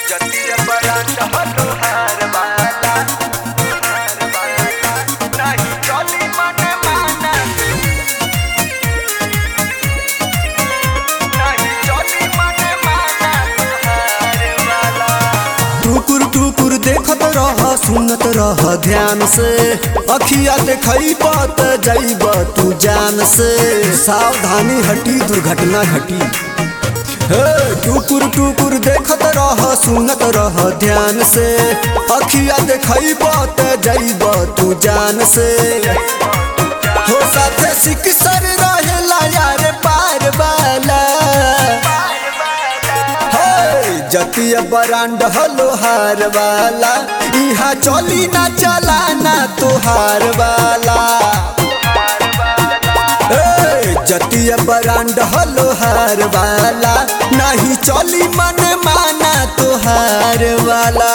जतिया बरांड हलो हार वाला नहीं चली मने माना नहीं चली मने माना हार वाला। टुकुर टुकुर देखत रह सुनत रह ध्यान से अखिया देखई बात जाइब तू जान से सावधानी हटी दुर्घटना घटी। टुकुर टुकुर देखत रह सुनत रह ध्यान से अखिया देखई बात जाइब तू जान से हो साथे सिकसर रहेला यार पार वाला। जतिया बरांड हलो हार वाला यहाँ चली ना चलाना तोहार वाला। जतिया बरांड हलो हार वाला नहीं चली मन माना तोहार वाला।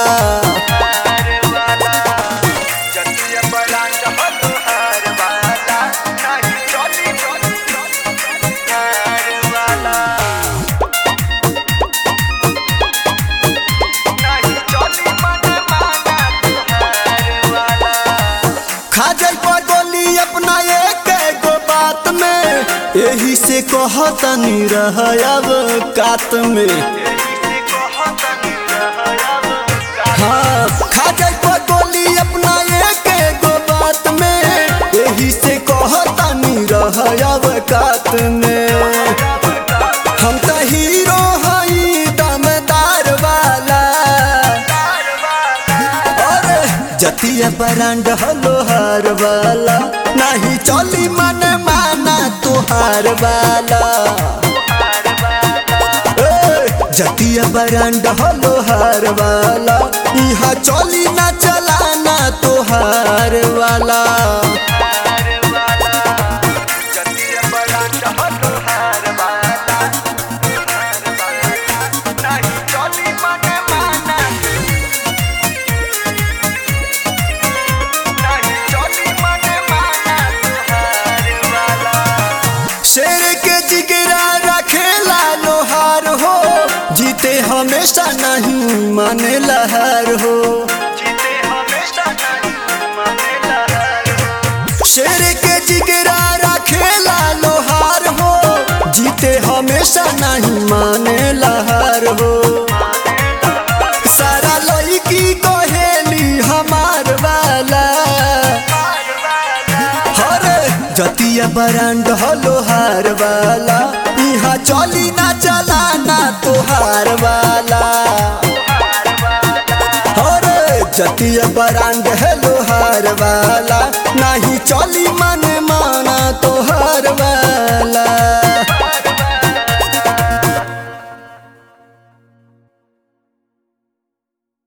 जतिया बरांड हलो हार वाला नहीं चली हार वाला नहीं चली मने माना हार वाला। खा जाई गोली अपना एक गो बात में यही से कहतनी रह अब कात में। हाँ खा जाई गोली अपना एक गो बात में यही से कहतनी रह अब कात में। हम तो हीरो हई दमदार वाला और जतिया बरांड हलो हार वाला नहीं चली मन माना तोहार वाला। जतिया बरांड हलो हार वाला यहाँ चली ना चलाना तोहार वाला। जतिया बरांड हलो हार वाला नहीं चली मने माना नहीं चली मने माना हार वाला। शेर के जिगरा रखेला लोहार हो जीते हमेशा नहीं माने लहार हो। जीते हमेशा नहीं माने लहर हो। शेर के जिगरा रखेला लोहार हो जीते हमेशा नहीं माने लहार हो। सारा लड़की कहेली हमार वाला हर जतिया बरांड हलो हार वाला यहाँ चली ना चलाना तोहार वाला। हर जतिया बरांड हलो हार वाला नहीं चली मन